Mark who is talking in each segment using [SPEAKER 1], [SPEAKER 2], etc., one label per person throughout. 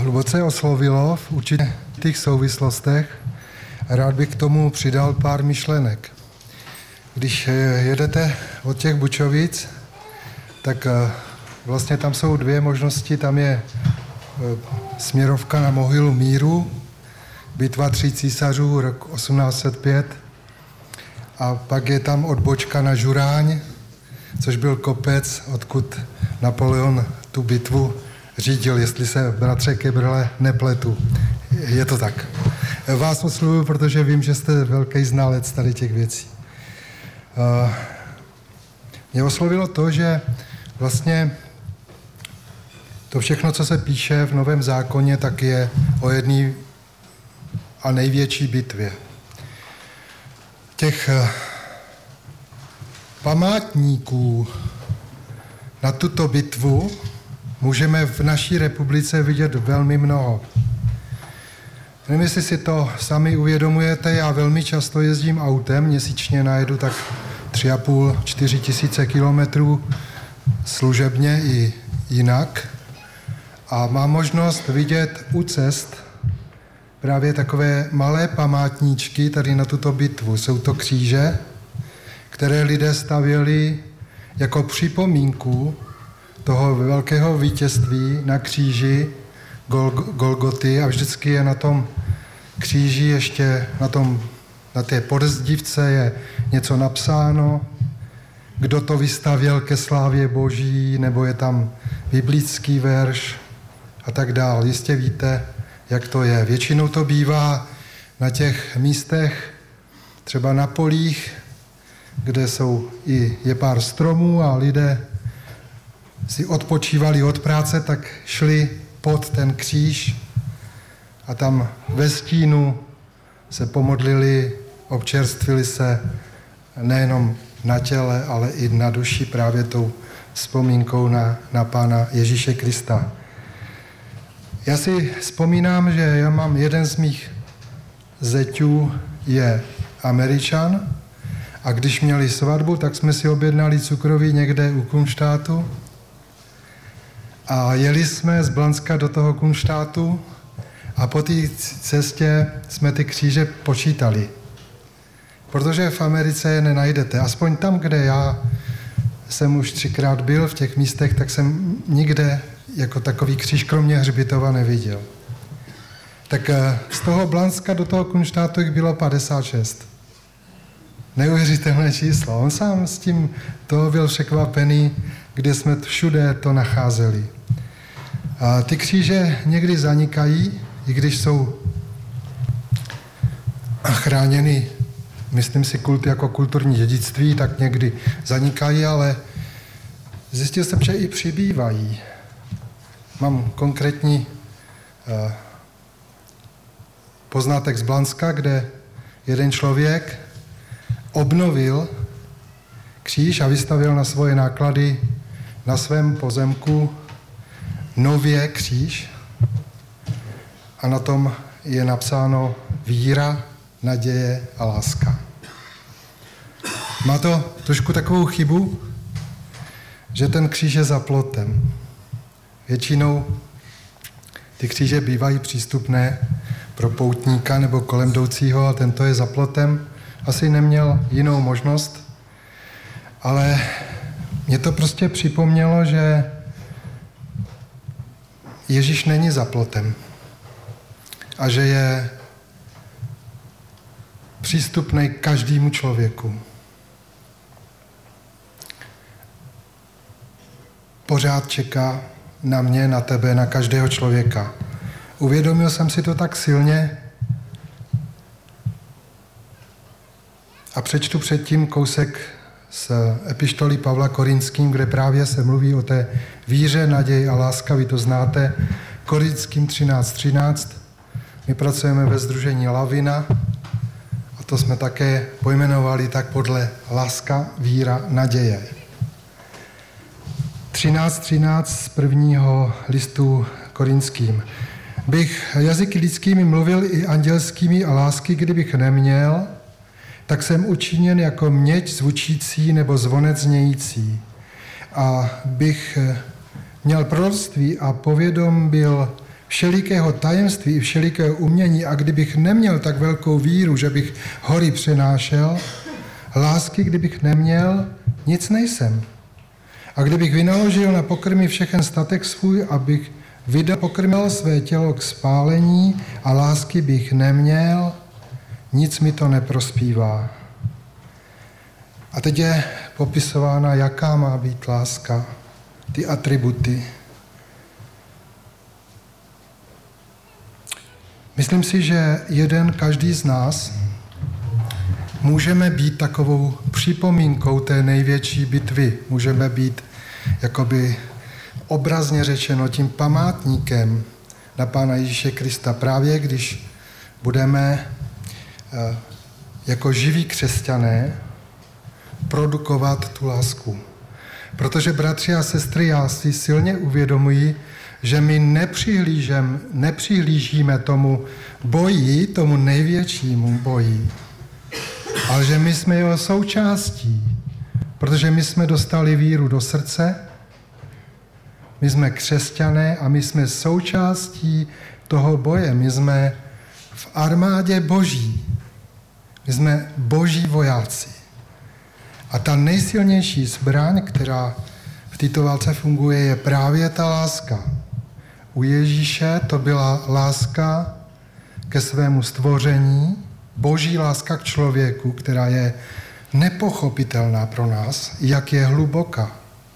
[SPEAKER 1] hluboce oslovilo v určitých souvislostech. Rád bych k tomu přidal pár myšlenek. Když jedete od těch Bučovic, tak vlastně tam jsou dvě možnosti. Tam je směrovka na mohylu míru, bitva 3 císařů, rok 1805. A pak je tam odbočka na Žuráň, což byl kopec, odkud Napoleon tu bitvu řídil, jestli se, bratře Kebrele, nepletu. Je to tak. Vás oslovuju, protože vím, že jste velký znalec tady těch věcí. Mě oslovilo to, že vlastně to všechno, co se píše v Novém zákoně, tak je o jedné a největší bitvě. Těch památníků na tuto bitvu můžeme v naší republice vidět velmi mnoho. Nevím, jestli si to sami uvědomujete, já velmi často jezdím autem, měsíčně najedu tak 3,5–4 tisíce kilometrů služebně i jinak a mám možnost vidět u cest právě takové malé památníčky tady na tuto bitvu. Jsou to kříže, které lidé stavěli jako připomínku toho velkého vítězství na kříži Golgoty a vždycky je na tom kříži ještě na té podezdívce je něco napsáno, kdo to vystavěl ke slávě Boží, nebo je tam biblický verš a tak dál. Jistě víte, jak to je. Většinou to bývá na těch místech, třeba na polích, kde je pár stromů a lidé si odpočívali od práce, tak šli pod ten kříž a tam ve stínu se pomodlili, občerstvili se nejenom na těle, ale i na duši právě tou vzpomínkou na Pána Ježíše Krista. Já si vzpomínám, že já mám jeden z mých zeťů je Američan a když měli svatbu, tak jsme si objednali cukroví někde u Kunštátu a jeli jsme z Blanska do toho Kunštátu a po té cestě jsme ty kříže počítali. Protože v Americe je nenajdete. Aspoň tam, kde já jsem už 3krát byl v těch místech, tak jsem nikde jako takový kříž kromě hřbitova neviděl. Tak z toho Blanska do toho Kunštátu jich bylo 56. Neuvěřitelné číslo. On sám s tím toho byl překvapený, kde jsme všude to nacházeli. A ty kříže někdy zanikají, i když jsou chráněny, myslím si, jako kulturní dědictví, tak někdy zanikají, ale zjistil jsem, že i přibývají. Mám konkrétní poznatek z Blanska, kde jeden člověk obnovil kříž a vystavil na svoje náklady na svém pozemku nově kříž a na tom je napsáno víra, naděje a láska. Má to trošku takovou chybu, že ten kříž je za plotem. Většinou ty kříže bývají přístupné pro poutníka nebo kolem jdoucího a tento je za plotem. Asi neměl jinou možnost, ale mě to prostě připomnělo, že Ježíš není za plotem a že je přístupný každému člověku. Pořád čeká na mě, na tebe, na každého člověka. Uvědomil jsem si to tak silně a přečtu předtím kousek z epištoly Pavla Korinským, kde právě se mluví o té víře, naději a láska. Vy to znáte. Korinským 13:13. My pracujeme ve sdružení Lavina a to jsme také pojmenovali tak podle láska, víra, naděje. 13:13 z prvního listu Korinským. Bych jazyky lidskými mluvil i andělskými a lásky, kdybych neměl, tak jsem učiněn jako měď zvučící nebo zvonec znějící. A bych měl proroctví a povědom byl všelikého tajemství i všelikého umění, a kdybych neměl tak velkou víru, že bych hory přenášel, lásky, kdybych neměl, nic nejsem. A kdybych vynaložil na pokrmy všechen statek svůj, abych pokrmil své tělo k spálení a lásky bych neměl, nic mi to neprospívá. A teď je popisována, jaká má být láska, ty atributy. Myslím si, že každý z nás můžeme být takovou připomínkou té největší bitvy. Můžeme být, jakoby obrazně řečeno, tím památníkem na Pána Ježíše Krista. Právě když budeme jako živí křesťané produkovat tu lásku. Protože, bratři a sestry, já si silně uvědomuji, že my nepřihlížíme tomu boji, tomu největšímu boji, ale že my jsme jeho součástí, protože my jsme dostali víru do srdce, my jsme křesťané a my jsme součástí toho boje. My jsme v armádě Boží. My jsme Boží vojáci. A ta nejsilnější zbraň, která v této válce funguje, je právě ta láska. U Ježíše to byla láska ke svému stvoření, Boží láska k člověku, která je nepochopitelná pro nás, jak je hluboká.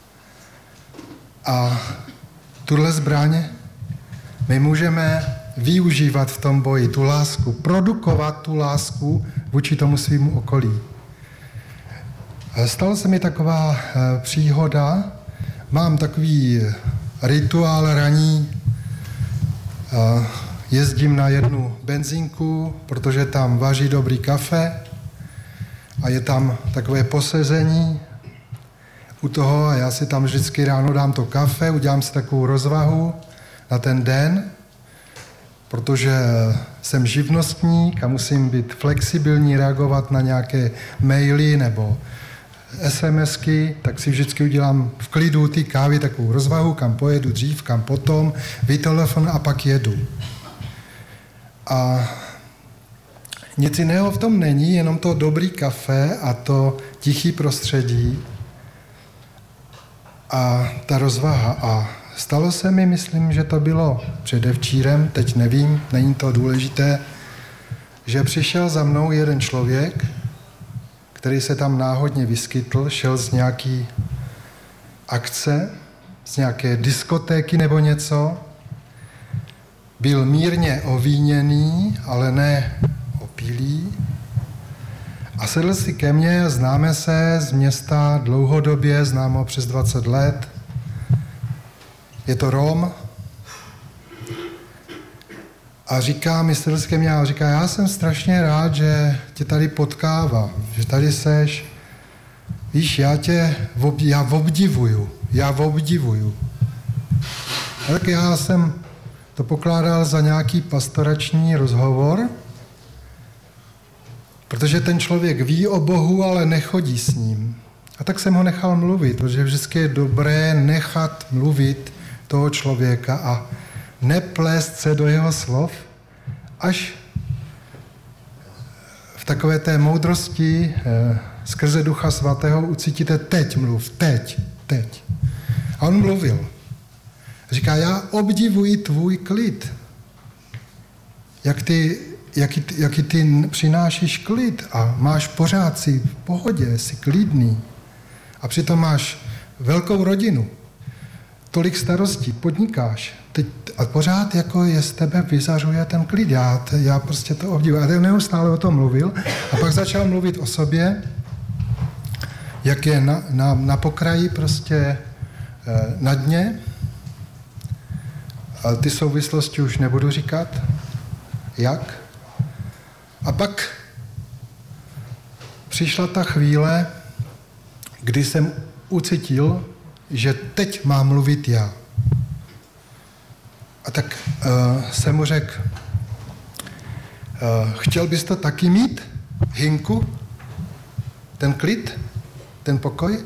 [SPEAKER 1] A tuhle zbraň my můžeme využívat v tom boji, tu lásku, produkovat tu lásku vůči tomu svýmu okolí. Stala se mi taková příhoda, mám takový rituál ranní, jezdím na jednu benzínku, protože tam vaří dobrý kafe a je tam takové posezení u toho a já si tam vždycky ráno dám to kafe, udělám si takovou rozvahu na ten den, protože jsem živnostník a musím být flexibilní, reagovat na nějaké maily nebo SMSky, tak si vždycky udělám v klidu ty kávy takovou rozvahu, kam pojedu dřív, kam potom, vytelefon a pak jedu. A nic jiného v tom není, jenom to dobrý kafe a to tichý prostředí a ta rozvaha. A stalo se mi, myslím, že to bylo předevčírem, teď nevím, není to důležité, že přišel za mnou jeden člověk, který se tam náhodně vyskytl, šel z nějaký akce, z nějaké diskotéky nebo něco, byl mírně ovíněný, ale ne opilý a sedl si ke mně, známe se z města dlouhodobě, znám ho přes 20 let, je to Rom a říká mi, sedl si ke mně a říká, já jsem strašně rád, že tě tady potkávám, že tady seš, víš, já obdivuju. A tak já jsem to pokládal za nějaký pastorační rozhovor, protože ten člověk ví o Bohu, ale nechodí s ním. A tak jsem ho nechal mluvit, protože vždycky je dobré nechat mluvit toho člověka a neplést se do jeho slov, až v takové té moudrosti skrze Ducha Svatého ucítíte, teď mluv, teď. A on mluvil. Říká, já obdivuji tvůj klid. Jaký ty přinášíš klid a máš pořád si v pohodě, jsi klidný. A přitom máš velkou rodinu, tolik starostí, podnikáš. A pořád jako je z tebe vyzařuje ten klid. Já prostě to obdivuji. A ten neustále o tom mluvil. A pak začal mluvit o sobě, jak je na pokraji prostě na dně. A ty souvislosti už nebudu říkat. Jak? A pak přišla ta chvíle, kdy jsem ucítil, že teď mám mluvit já. A tak jsem mu řekl, chtěl bys to taky mít, Hinku? Ten klid? Ten pokoj?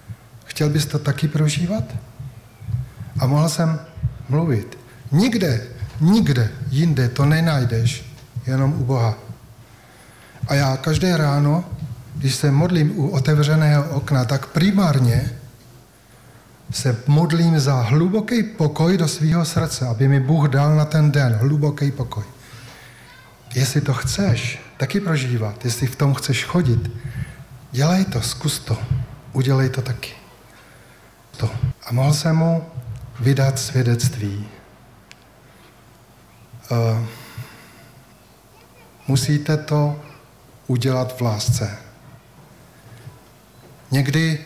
[SPEAKER 1] Chtěl bys to taky prožívat? A mohl jsem mluvit. Nikde Nikde jinde to nenajdeš, jenom u Boha. A já každé ráno, když se modlím u otevřeného okna, tak primárně se modlím za hluboký pokoj do svého srdce, aby mi Bůh dal na ten den hluboký pokoj. Jestli to chceš taky prožívat, jestli v tom chceš chodit, dělej to, zkus to, udělej to taky. A mohl jsem mu vydat svědectví. Musíte to udělat v lásce. Někdy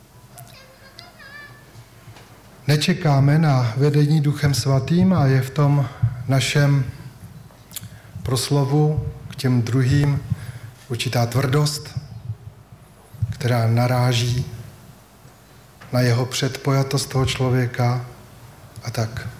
[SPEAKER 1] nečekáme na vedení Duchem Svatým a je v tom našem proslovu k těm druhým určitá tvrdost, která naráží na jeho předpojatost toho člověka a tak.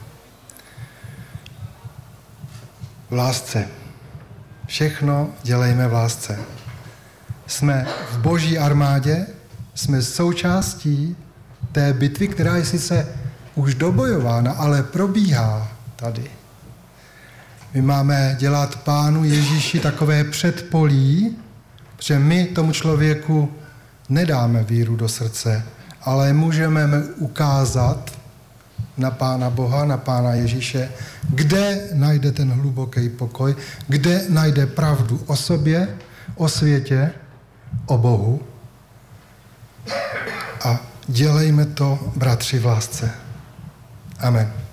[SPEAKER 1] V lásce. Všechno dělejme v lásce. Jsme v Boží armádě, jsme součástí té bitvy, která je sice už dobojována, ale probíhá tady. My máme dělat Pánu Ježíši takové předpolí, protože my tomu člověku nedáme víru do srdce, ale můžeme ukázat na Pána Boha, na Pána Ježíše, kde najde ten hluboký pokoj, kde najde pravdu o sobě, o světě, o Bohu. A dělejme to, bratři, v lásce. Amen.